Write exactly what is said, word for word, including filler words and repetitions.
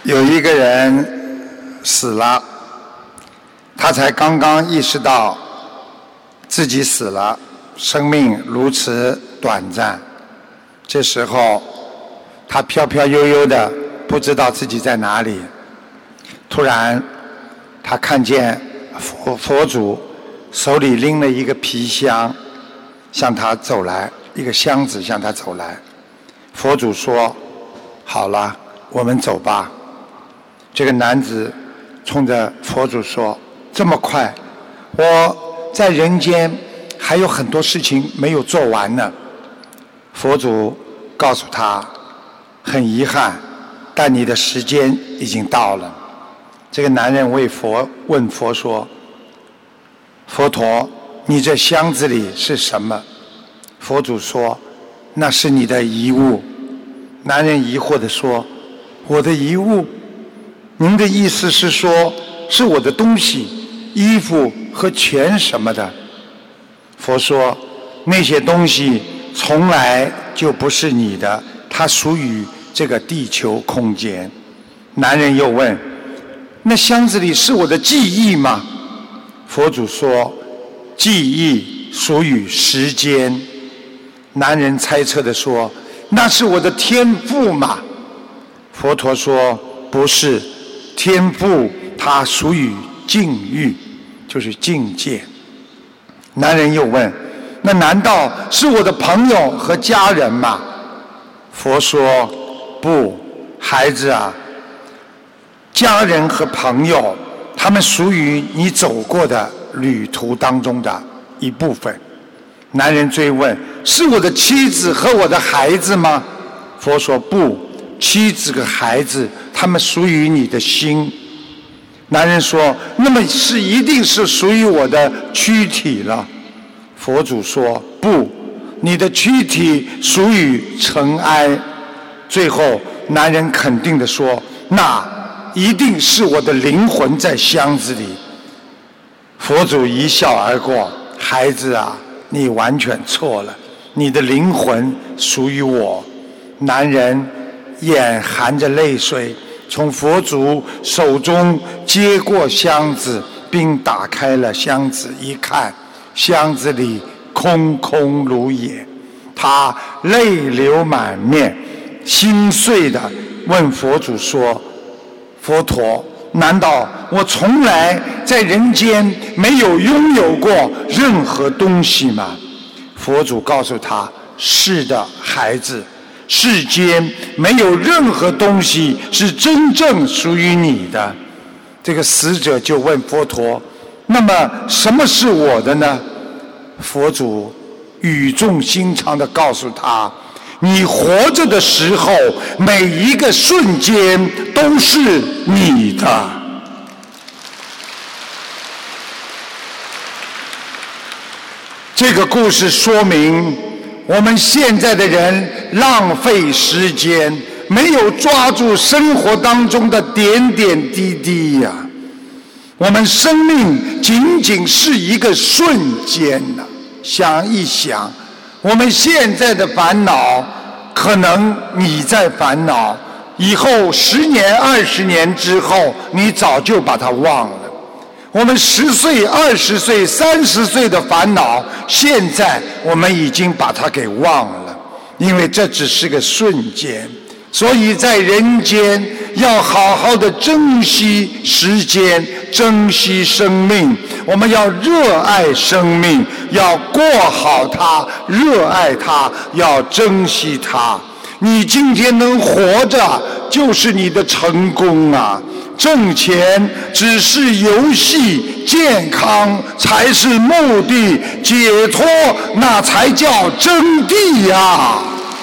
有一个人死了，他才刚刚意识到自己死了，生命如此短暂。这时候他飘飘悠悠的，不知道自己在哪里。突然他看见佛佛祖手里拎了一个皮箱向他走来，一个箱子向他走来。佛祖说：好了，我们走吧。这个男子冲着佛祖说：这么快？我在人间还有很多事情没有做完呢。佛祖告诉他：很遗憾，但你的时间已经到了。这个男人为佛问佛说：佛陀，你这箱子里是什么？佛祖说：那是你的遗物。男人疑惑地说：我的遗物？您的意思是说是我的东西，衣服和钱什么的？佛说：那些东西从来就不是你的，它属于这个地球空间。男人又问：那箱子里是我的记忆吗？佛祖说：记忆属于时间。男人猜测地说：那是我的天赋吗？佛陀说：不是，天赋它属于境遇，就是境界。男人又问：那难道是我的朋友和家人吗？佛说：不，孩子啊，家人和朋友他们属于你走过的旅途当中的一部分。男人追问：是我的妻子和我的孩子吗？佛说：不，妻子和孩子他们属于你的心。男人说：那么是一定是属于我的躯体了。佛祖说：不，你的躯体属于尘埃。最后男人肯定地说：那一定是我的灵魂在箱子里。佛祖一笑而过：孩子啊，你完全错了，你的灵魂属于我。男人眼含着泪水从佛祖手中接过箱子，并打开了箱子，一看箱子里空空如也。他泪流满面，心碎地问佛祖说：佛陀，难道我从来在人间没有拥有过任何东西吗？佛祖告诉他：是的，孩子，世间没有任何东西是真正属于你的。这个死者就问佛陀：那么什么是我的呢？佛祖语重心长地告诉他：你活着的时候，每一个瞬间都是你的。这个故事说明，我们现在的人浪费时间，没有抓住生活当中的点点滴滴呀、啊。我们生命仅仅是一个瞬间呐、啊，想一想，我们现在的烦恼，可能你在烦恼，以后十年、二十年之后，你早就把它忘了。我们十岁、二十岁、三十岁的烦恼，现在我们已经把它给忘了，因为这只是个瞬间。所以在人间要好好的珍惜时间，珍惜生命。我们要热爱生命，要过好它，热爱它，要珍惜它。你今天能活着，就是你的成功啊！挣钱只是游戏，健康才是目的，解脱那才叫真谛呀！